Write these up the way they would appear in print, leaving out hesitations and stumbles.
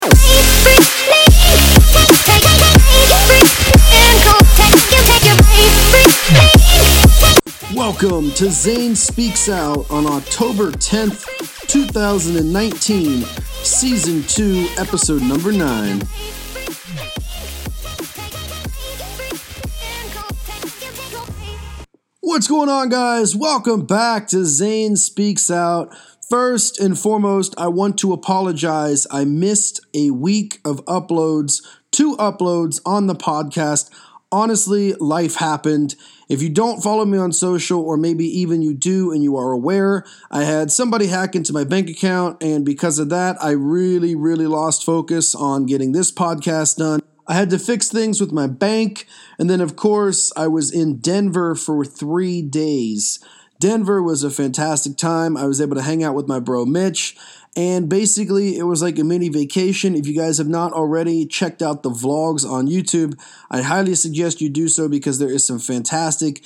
Welcome to Zane Speaks Out on October 10th, 2019, Season 2, Episode number 9. What's going on, guys? Welcome back to Zane Speaks Out. First and foremost, I want to apologize. I missed a week of uploads, 2 uploads on the podcast. Honestly, life happened. If you don't follow me on social, or maybe even you do and you are aware, I had somebody hack into my bank account, and because of that, I really lost focus on getting this podcast done. I had to fix things with my bank, and then of course, I was in Denver for 3 days. Denver was a fantastic time. I was able to hang out with my bro Mitch, and basically it was like a mini vacation. If you guys have not already checked out the vlogs on YouTube, I highly suggest you do so because there is some fantastic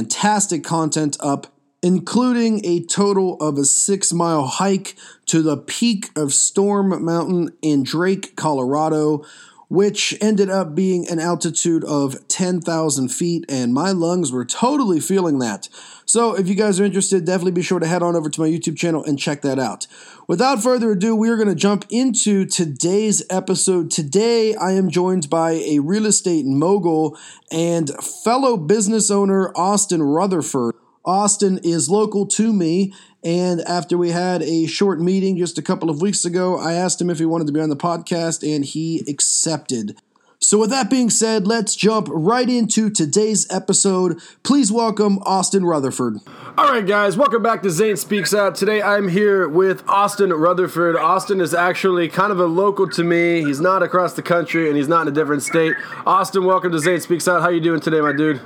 content up, including a total of a 6-mile hike to the peak of Storm Mountain in Drake, Colorado, which ended up being an altitude of 10,000 feet, and my lungs were totally feeling that. So if you guys are interested, definitely be sure to head on over to my YouTube channel and check that out. Without further ado, we are going to jump into today's episode. Today, I am joined by a real estate mogul and fellow business owner, Austin Rutherford. Austin is local to me, and after we had a short meeting just a couple of weeks ago, I asked him if he wanted to be on the podcast, and he accepted. So with that being said, let's jump right into today's episode. Please welcome Austin Rutherford. All right, guys, welcome back to Zane Speaks Out. Today I'm here with Austin Rutherford. Austin is actually kind of a local to me. He's not across the country, and he's not in a different state. Austin, welcome to Zane Speaks Out. How you doing today, my dude?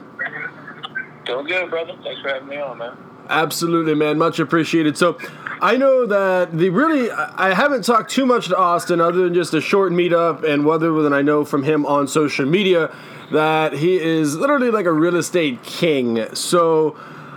Doing good, brother. Thanks for having me on, man. Absolutely, man. Much appreciated. So I know that I haven't talked too much to Austin other than just a short meetup, and whether than I know from him on social media that he is literally like a real estate king. So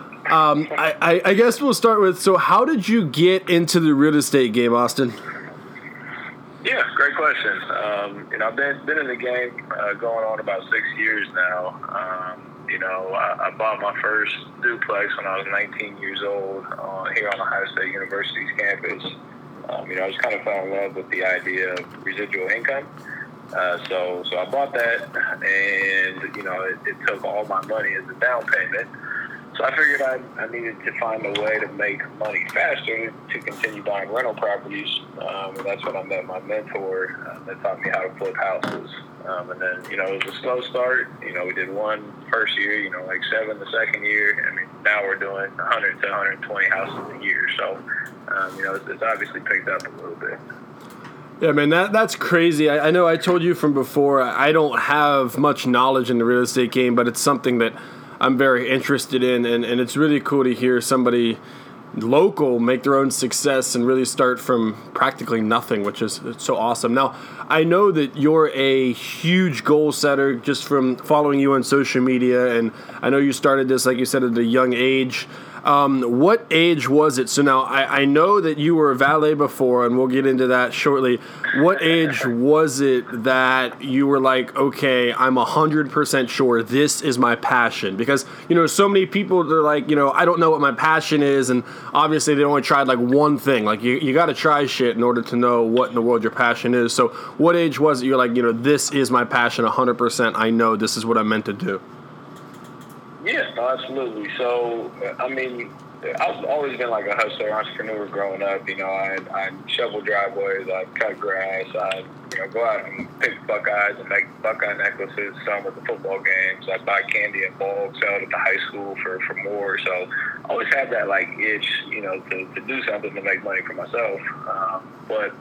I guess we'll start with, so how did you get into the real estate game, Austin? Yeah, great question. I've been in the game going on about 6 years now. I bought my first duplex when I was 19 years old here on Ohio State University's campus. I just kind of fell in love with the idea of residual income. So I bought that, and, it took all my money as a down payment. So I figured I needed to find a way to make money faster to continue buying rental properties. And that's when I met my mentor that taught me how to flip houses. And then, it was a slow start. We did one first year, like 7 the second year. I mean, now we're doing 100 to 120 houses a year. So, it's obviously picked up a little bit. Yeah, man, that's crazy. I know I told you from before, I don't have much knowledge in the real estate game, but it's something that I'm very interested in, and it's really cool to hear somebody local make their own success and really start from practically nothing, which is so awesome. Now, I know that you're a huge goal setter just from following you on social media, and I know you started this, like you said, at a young age. What age was it? So now I know that you were a valet before, and we'll get into that shortly. What age was it that you were like, okay, I'm 100% sure this is my passion? Because, so many people, they're like, I don't know what my passion is. And obviously they only tried like one thing. Like you got to try shit in order to know what in the world your passion is. So what age was it you're like, this is my passion 100%. I know this is what I'm meant to do. Yeah, no, absolutely. So, I've always been like a hustler, entrepreneur growing up. I'd shovel driveways, I'd cut grass, I'd, go out and pick Buckeyes and make Buckeye necklaces, some at the football games. I'd buy candy in bulk, sell it at the high school for more. So, I always had that, like, itch, to do something to make money for myself. But,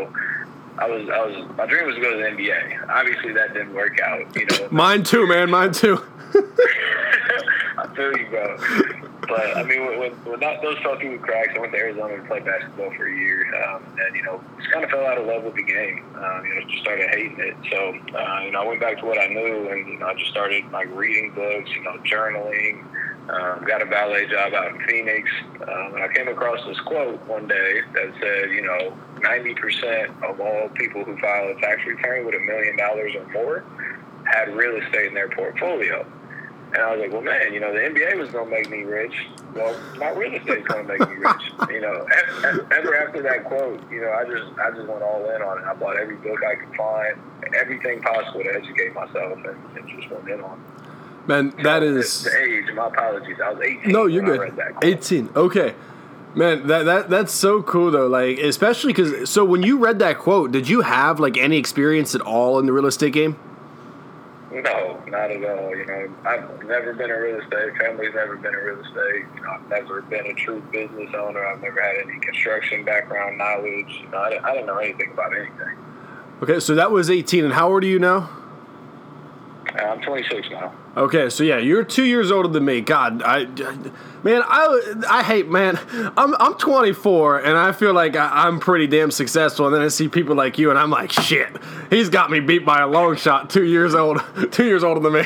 my dream was to go to the NBA. Obviously, that didn't work out, Mine too, man, mine too. I feel you, bro. But, when those fell through the cracks, I went to Arizona to play basketball for a year. And, just kind of fell out of love with the game. Just started hating it. So, I went back to what I knew, and, I just started, reading books, journaling. Got a valet job out in Phoenix. And I came across this quote one day that said, 90% of all people who file a tax return with $1 million or more had real estate in their portfolio. And I was like, well, man, you know, the NBA was going to make me rich. Well, my real estate's going to make me rich. You know, ever after that quote, you know, I just went all in on it. I bought every book I could find, everything possible to educate myself, and just went in on it. Man, that is the age. My apologies. I was 18. No, you're when good. I read that quote. 18. Okay. Man, that's so cool though. Like, especially because so when you read that quote, did you have like any experience at all in the real estate game? No, not at all. You know, I've never been in real estate. Family's never been in real estate. You know, I've never been a true business owner. I've never had any construction background knowledge. You know, I didn't know anything about anything. Okay, so that was 18. And how old are you now? I'm 26 now. Okay, so yeah, you're 2 years older than me. God, I hate, man. I'm 24, and I feel like I'm pretty damn successful. And then I see people like you, and I'm like, shit, he's got me beat by a long shot. 2 years old, 2 years older than me.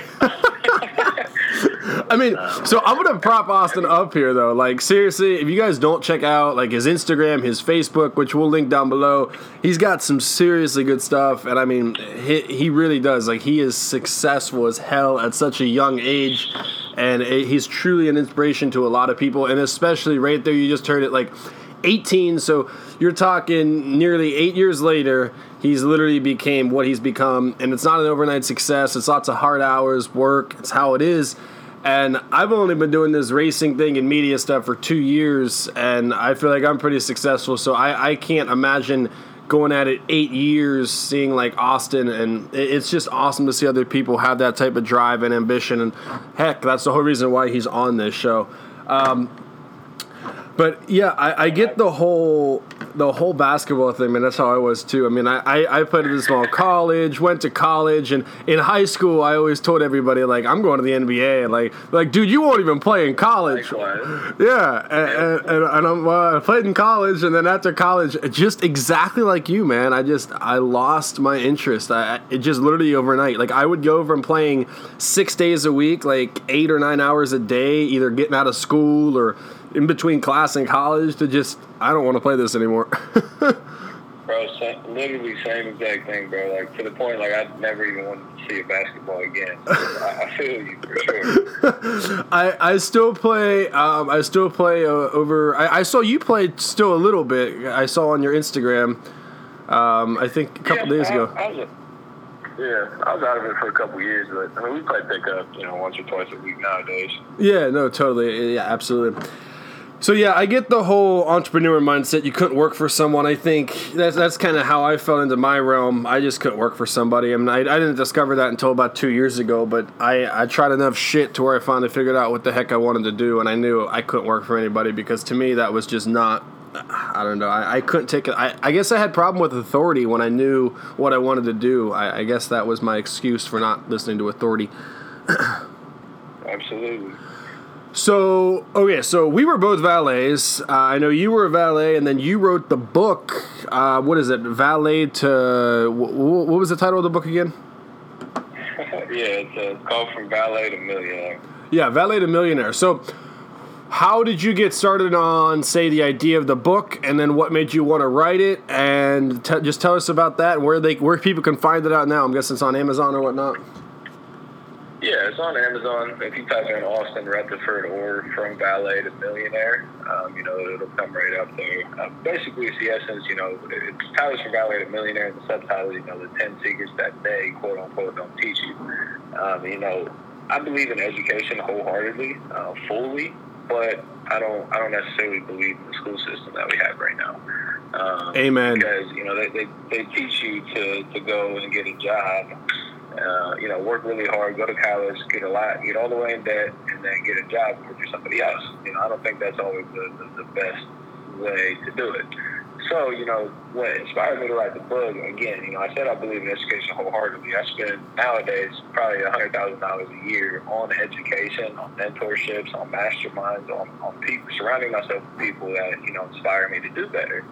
I mean, so I'm gonna prop Austin up here though. Like, seriously, if you guys don't check out like his Instagram, his Facebook, which we'll link down below, he's got some seriously good stuff. And I mean, he really does. Like, he is successful as hell at such a young age, and he's truly an inspiration to a lot of people. And especially right there, you just heard it, like 18. So you're talking nearly 8 years later. He's literally became what he's become, and it's not an overnight success. It's lots of hard hours, work. It's how it is. And I've only been doing this racing thing and media stuff for 2 years, and I feel like I'm pretty successful. So I can't imagine going at it 8 years, seeing like Austin, and it's just awesome to see other people have that type of drive and ambition. And heck, that's the whole reason why he's on this show. But yeah, I get the whole basketball thing, man. That's how I was too. I mean, I played at a small college, went to college, and in high school, I always told everybody like, I'm going to the NBA. Like, dude, you won't even play in college. Yeah, and I played in college, and then after college, just exactly like you, man. I lost my interest. It just literally overnight. Like, I would go from playing 6 days a week, like 8 or 9 hours a day, either getting out of school or in between class and college, to just, I don't want to play this anymore. Bro, literally same exact thing, bro. Like, to the point, like, I never even wanted to see a basketball again. I feel you for sure. I still play. Over. I saw you play still a little bit. I saw on your Instagram. I think a couple days ago. I was out of it for a couple years, but I mean, we play pickup, you know, once or twice a week nowadays. Yeah, no, totally. Yeah, absolutely. So yeah, I get the whole entrepreneur mindset. You couldn't work for someone. I think that's kind of how I fell into my realm. I just couldn't work for somebody. I mean, I didn't discover that until about 2 years ago, but I tried enough shit to where I finally figured out what the heck I wanted to do, and I knew I couldn't work for anybody, because to me that was just not, I don't know. I couldn't take it. I guess I had a problem with authority when I knew what I wanted to do. I guess that was my excuse for not listening to authority. Absolutely. So, okay, so we were both valets. I know you were a valet, and then you wrote the book. What is it? Valet to... What was the title of the book again? Yeah, it's called From Valet to Millionaire. Yeah, Valet to Millionaire. So, how did you get started on, say, the idea of the book, and then what made you want to write it? And just tell us about that, and where people can find it out now. I'm guessing it's on Amazon or whatnot. Yeah, it's on Amazon. If you type in Austin Rutherford or From Valet to Millionaire, you know, it'll come right up there. Basically, it's the essence, you know, it's titles From Valet to Millionaire, and the subtitle, you know, the 10 secrets that they, quote unquote, don't teach you. You know, I believe in education wholeheartedly, fully, but I don't necessarily believe in the school system that we have right now. Amen. Because, you know, they teach you to go and get a job. You know, work really hard, go to college, get all the way in debt, and then get a job and work for somebody else. You know, I don't think that's always the best way to do it. So, you know, what inspired me to write the book, again, you know, I said I believe in education wholeheartedly. I spend nowadays probably $100,000 a year on education, on mentorships, on masterminds, on people, surrounding myself with people that, you know, inspire me to do better.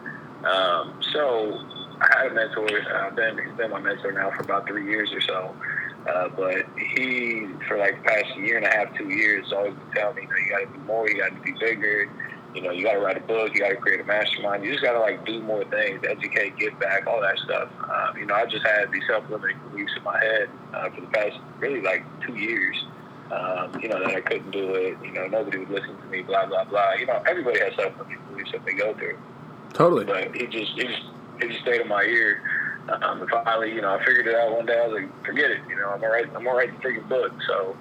So I had a mentor. He's been my mentor now for about 3 years or so. But he, for like the past year and a half, 2 years, always been telling me, you know, you got to do more, you got to be bigger. You got to write a book, you got to create a mastermind, you just got to like do more things, educate, give back, all that stuff. I just had these self-limiting beliefs in my head for the past really like 2 years. That I couldn't do it. Nobody would listen to me. Blah blah blah. Everybody has self-limiting beliefs that they go through. Totally. But it just stayed in my ear. And finally, I figured it out one day. I was like, forget it. I'm gonna write the freaking book. So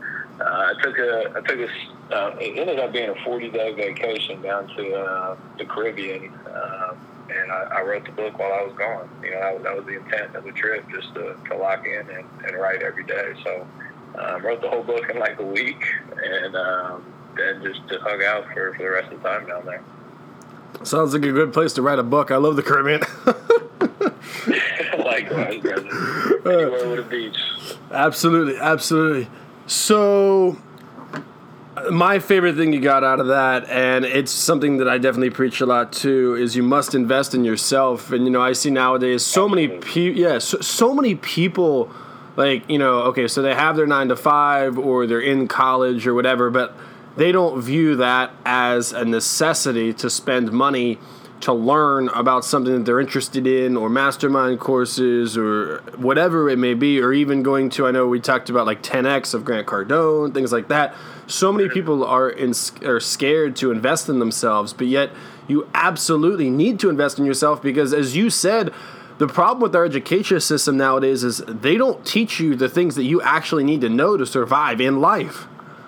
it ended up being a 40-day vacation down to the Caribbean, and I wrote the book while I was gone. That was the intent of the trip, just to lock in and write every day. So wrote the whole book in like a week, and then just hung out for the rest of the time down there. Sounds like a good place to write a book. I love the Caribbean. Likewise, brother. Anywhere with a beach. Absolutely. So, my favorite thing you got out of that, and it's something that I definitely preach a lot too, is you must invest in yourself. And I see nowadays so many people, like okay, so they have their 9 to 5 or they're in college or whatever, but they don't view that as a necessity to spend money to learn about something that they're interested in, or mastermind courses, or whatever it may be, or even going to, I know we talked about like 10X of Grant Cardone, things like that. So many people are scared to invest in themselves, but yet you absolutely need to invest in yourself, because as you said, the problem with our education system nowadays is they don't teach you the things that you actually need to know to survive in life.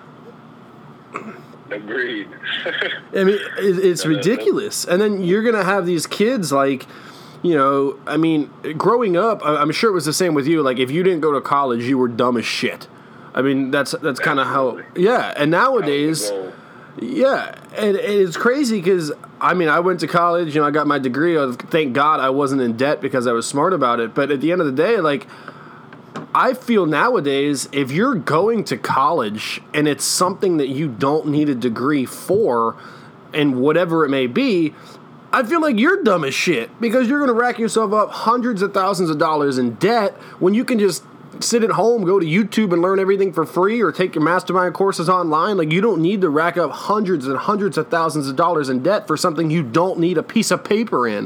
Agreed. I mean, it's ridiculous. And then you're going to have these kids like, growing up, I'm sure it was the same with you. Like, if you didn't go to college, you were dumb as shit. I mean, that's kind of how, yeah. And nowadays, yeah, and it's crazy because, I went to college, I got my degree. Thank God I wasn't in debt because I was smart about it. But at the end of the day, like, I feel nowadays, if you're going to college and it's something that you don't need a degree for, and whatever it may be, I feel like you're dumb as shit, because you're going to rack yourself up hundreds of thousands of dollars in debt when you can just sit at home, go to YouTube and learn everything for free, or take your mastermind courses online. Like, you don't need to rack up hundreds and hundreds of thousands of dollars in debt for something you don't need a piece of paper in.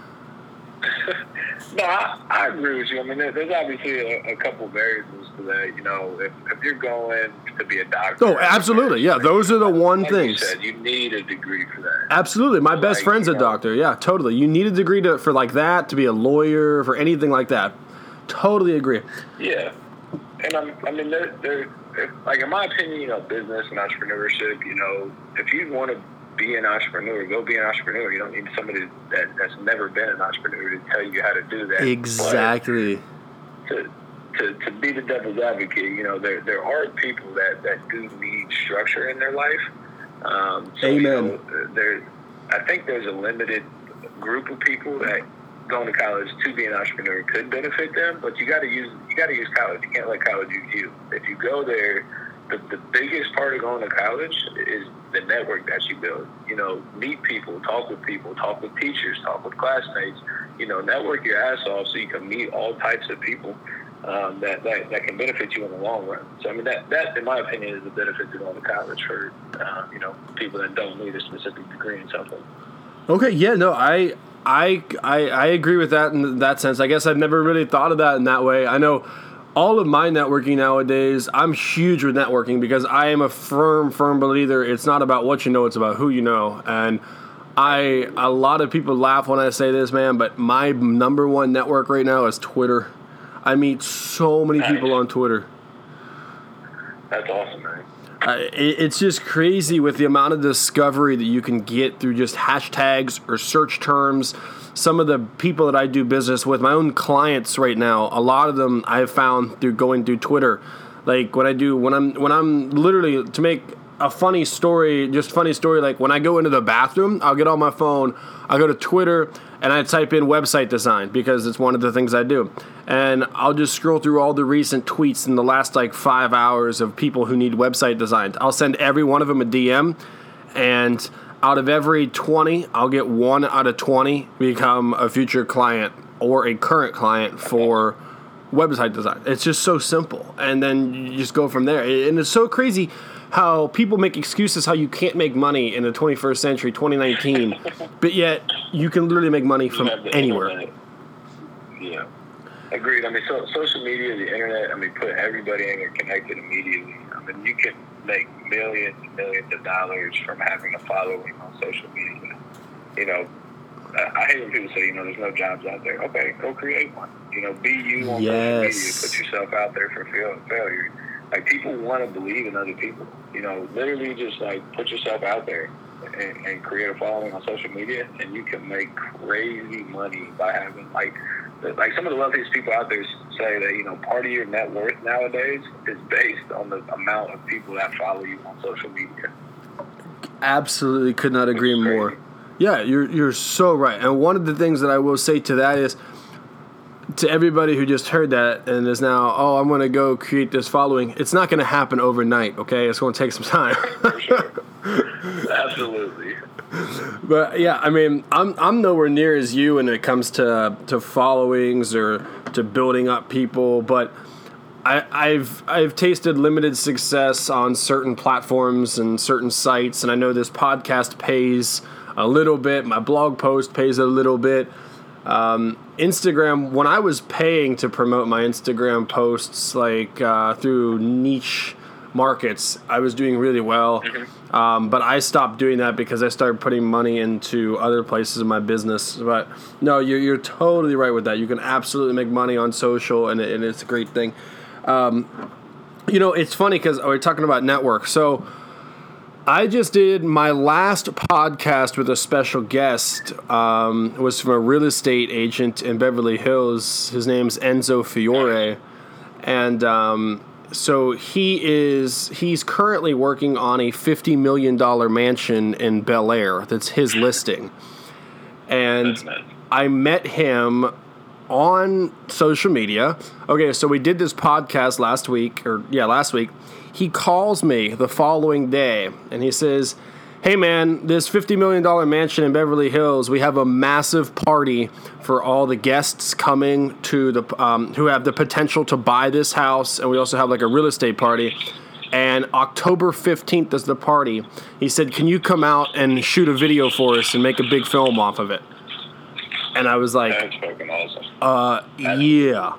No, I agree with you. There's obviously a couple variables to that. If you're going to be a doctor. Oh, absolutely. Yeah, those are the one things. You said, you need a degree for that. Absolutely. My best friend's a doctor. Yeah, totally. You need a degree for like that, to be a lawyer, for anything like that. Totally agree. Yeah. And they're like, in my opinion, business and entrepreneurship, if you want to be an entrepreneur, go be an entrepreneur. You don't need somebody that's never been an entrepreneur to tell you how to do that. Exactly. But to be the devil's advocate, there are people that do need structure in their life. Amen. I think there's a limited group of people that going to college to be an entrepreneur could benefit them, but you got to use college. You can't let college use you. If you go there, the biggest part of going to college is the network that you build. Meet people, talk with teachers, talk with classmates. Network your ass off so you can meet all types of people that can benefit you in the long run. So that in my opinion is the benefit to going to college for people that don't need a specific degree in something. Okay, yeah, no, I agree with that in that sense. I guess I've never really thought of that in that way. I know all of my networking nowadays, I'm huge with networking because I am a firm believer. It's not about what you know, it's about who you know. And a lot of people laugh when I say this, man, but my number one network right now is Twitter. I meet so many people on Twitter. That's awesome, man. It's just crazy with the amount of discovery that you can get through just hashtags or search terms. Some of the people that I do business with, my own clients right now, a lot of them I've found through going through Twitter. Like when I'm literally, to make a funny story, like when I go into the bathroom, I'll get on my phone, I'll go to Twitter, and I type in website design because it's one of the things I do. And I'll just scroll through all the recent tweets in the last 5 hours of people who need website designed. I'll send every one of them a DM, and out of every 20, I'll get 1 out of 20 become a future client or a current client for website design. It's just so simple. And then you just go from there. And it's so crazy how people make excuses how you can't make money in the 21st century, 2019, but yet you can literally make money from anywhere. Internet. Yeah. Agreed. I mean, social media, the internet, I mean, put everybody in and connected immediately. I mean, you can make millions and millions of dollars from having a following on social media. You know, I hate when people say, you know, there's no jobs out there. Okay, go create one. You know, be you on social media. Put yourself out there for failure. Like, people want to believe in other people. You know, literally just, like, put yourself out there and create a following on social media, and you can make crazy money by having, like some of the wealthiest people out there say that, you know, part of your net worth nowadays is based on the amount of people that follow you on social media. Absolutely could not agree more. Yeah, you're so right. And one of the things that I will say to that is, to everybody who just heard that and is now, oh, I'm going to go create this following, it's not going to happen overnight, okay? It's going to take some time. For sure. Absolutely. But yeah, I mean, I'm nowhere near as you when it comes to followings or to building up people, but I've tasted limited success on certain platforms and certain sites, and I know this podcast pays a little bit, my blog post pays a little bit. Instagram, when I was paying to promote my Instagram posts, like through niche markets, I was doing really well. Mm-hmm. But I stopped doing that because I started putting money into other places in my business. But no, you're totally right with that. You can absolutely make money on social, and it's a great thing. You know, it's funny because we're talking about network. So I just did my last podcast with a special guest. It was from a real estate agent in Beverly Hills. His name's Enzo Fiore. And so he's currently working on a $50 million mansion in Bel Air. That's his listing. And I met him on social media. Okay, so we did this podcast last week. He calls me the following day, and he says, hey, man, this $50 million mansion in Beverly Hills, we have a massive party for all the guests coming to the who have the potential to buy this house, and we also have, like, a real estate party, and October 15th is the party. He said, can you come out and shoot a video for us and make a big film off of it? And I was like, that's fucking awesome. Yeah.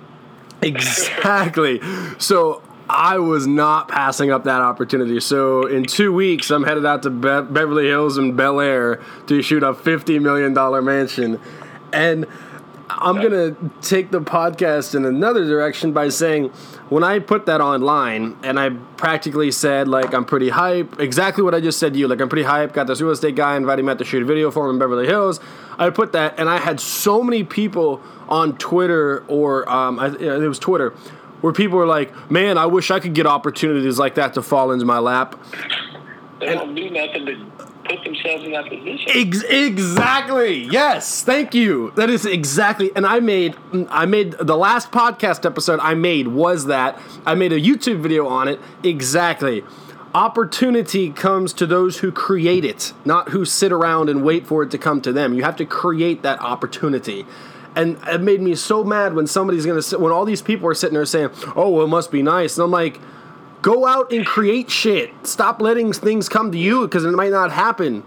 Exactly. So I was not passing up that opportunity. So in 2 weeks, I'm headed out to Beverly Hills and Bel Air to shoot a $50 million mansion. And I'm going to take the podcast in another direction by saying, when I put that online, and I practically said, like, I'm pretty hype, exactly what I just said to you, like, I'm pretty hype, got this real estate guy inviting me out to shoot a video for him in Beverly Hills. I put that, and I had so many people on Twitter, or it was Twitter, where people were like, man, I wish I could get opportunities like that to fall into my lap. They don't do nothing to put themselves in that position. Exactly. Yes. Thank you. That is exactly. And I made the last podcast episode I made was that. I made a YouTube video on it. Exactly. Opportunity comes to those who create it, not who sit around and wait for it to come to them. You have to create that opportunity. And it made me so mad when when all these people are sitting there saying, oh, well, it must be nice. And I'm like, go out and create shit. Stop letting things come to you because it might not happen.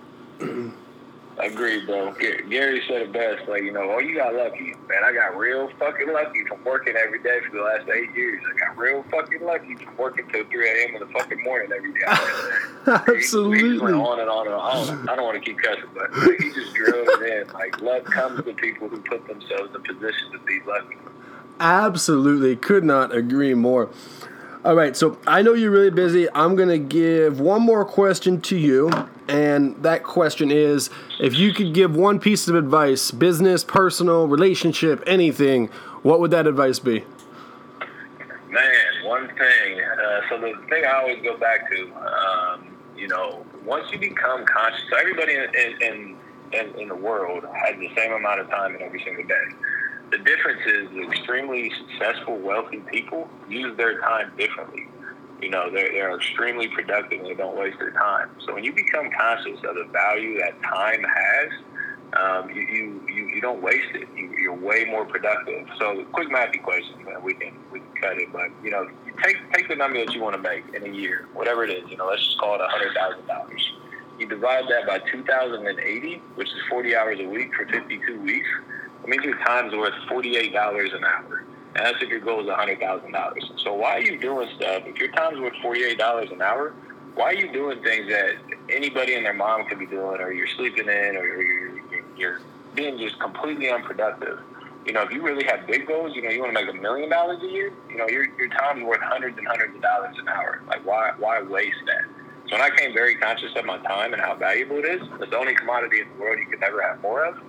I agree, bro. Gary said it best. Like, you know, oh, you got lucky. Man, I got real fucking lucky from working every day for the last 8 years. I got real fucking lucky from working till 3 a.m. in the fucking morning every day. Absolutely. He just went on and on and on. I don't want to keep cussing, but like, he just drilled it in. Like, luck comes to people who put themselves in position to be lucky. Absolutely. Could not agree more. All right, so I know you're really busy. I'm going to give one more question to you, and that question is, if you could give one piece of advice, business, personal, relationship, anything, what would that advice be? Man, one thing. So the thing I always go back to, you know, once you become conscious, so everybody in the world has the same amount of time in every single day. The difference is extremely successful, wealthy people use their time differently. You know, they're extremely productive and they don't waste their time. So when you become conscious of the value that time has, you don't waste it. You're way more productive. So quick mathy question, man, we can cut it, but you take the number that you want to make in a year, whatever it is. Let's just call it $100,000. You divide that by 2,080, which is 40 hours a week for 52 weeks. It means your time's worth $48 an hour. And that's if your goal is $100,000. So why are you doing stuff? If your time's worth $48 an hour, why are you doing things that anybody and their mom could be doing, or you're sleeping in, or you're being just completely unproductive? If you really have big goals, you want to make $1 million a year, your time's worth hundreds and hundreds of dollars an hour. Like, why waste that? So when I became very conscious of my time and how valuable it is, it's the only commodity in the world you could never have more of.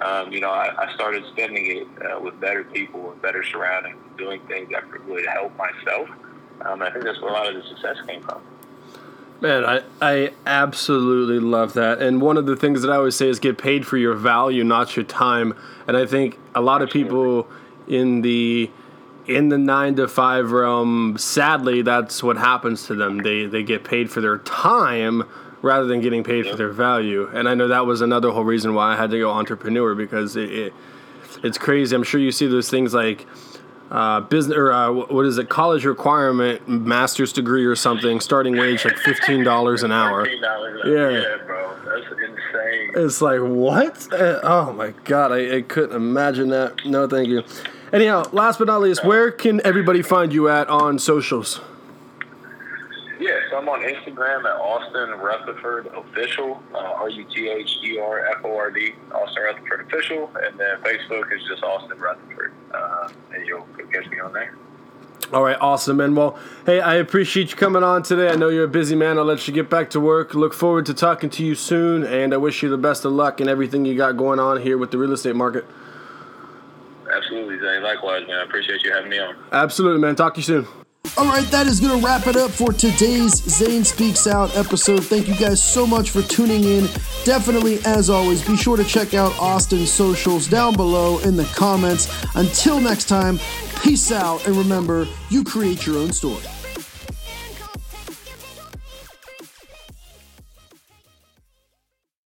I started spending it with better people, with better surroundings, doing things that would help myself. I think that's where a lot of the success came from. Man, I absolutely love that. And one of the things that I always say is get paid for your value, not your time. And I think a lot of people in the 9-to-5 realm, sadly, that's what happens to them. They get paid for their time rather than getting paid for their value. And I know that was another whole reason why I had to go entrepreneur, because it's crazy. I'm sure you see those things like business, or what is it, college requirement, master's degree or something, starting wage like $15 an hour. Yeah, bro, that's insane. It's like, what? Oh my God, I couldn't imagine that. No, thank you. Anyhow, last but not least, where can everybody find you at on socials? Yeah, so I'm on Instagram at Austin Rutherford Official, RUTHERFORD, Austin Rutherford Official, and then Facebook is just Austin Rutherford, and you'll catch me on there. All right, awesome, man. Well, hey, I appreciate you coming on today. I know you're a busy man. I'll let you get back to work. Look forward to talking to you soon, and I wish you the best of luck in everything you got going on here with the real estate market. Absolutely, Zane. Likewise, man. I appreciate you having me on. Absolutely, man. Talk to you soon. All right, that is going to wrap it up for today's Zane Speaks Out episode. Thank you guys so much for tuning in. Definitely, as always, be sure to check out Austin's socials down below in the comments. Until next time, peace out, and remember, you create your own story.